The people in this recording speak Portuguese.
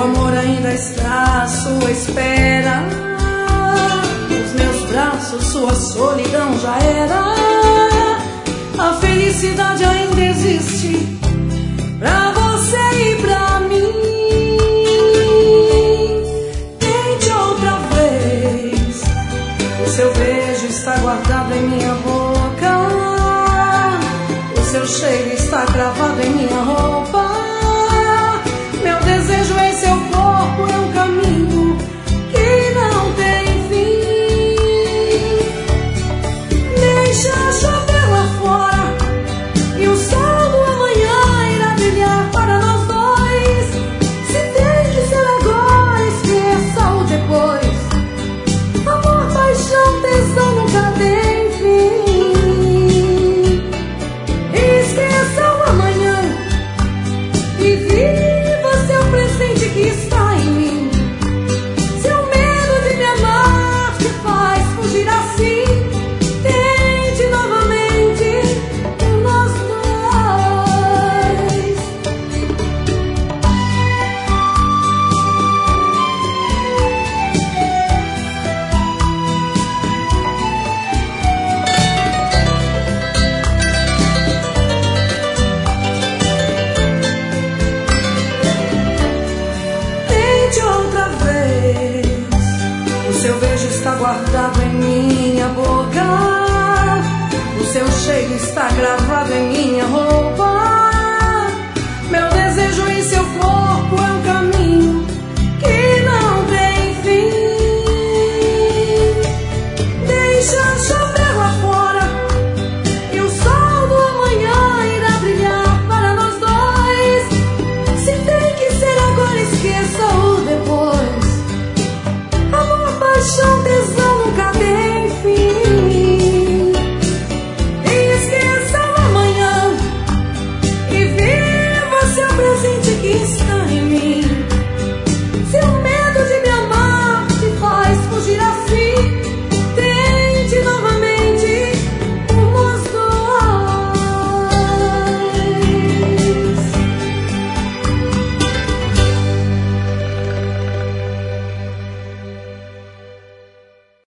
amor ainda está à sua espera. Nos meus braços sua solidão já era. A felicidade ainda existe pra você e pra mim. Tente outra vez. O seu beijo está guardado em minha boca. O seu cheiro está gravado em minha roupa. Meu desejo em seu corpo é um caminho que não tem fim. Deixa chover lá fora e o sol do amanhã irá brilhar para nós dois. Se tem que ser agora, esqueça o depois. Amor, paixão, tesão nunca tem fim. Esqueça o amanhã e viva seu presente que está em mim. Seu medo de me amar te faz fugir assim. Tente novamente por nós dois. Tente outra vez. O seu beijo está guardado em minha boca. O seu cheiro está gravado em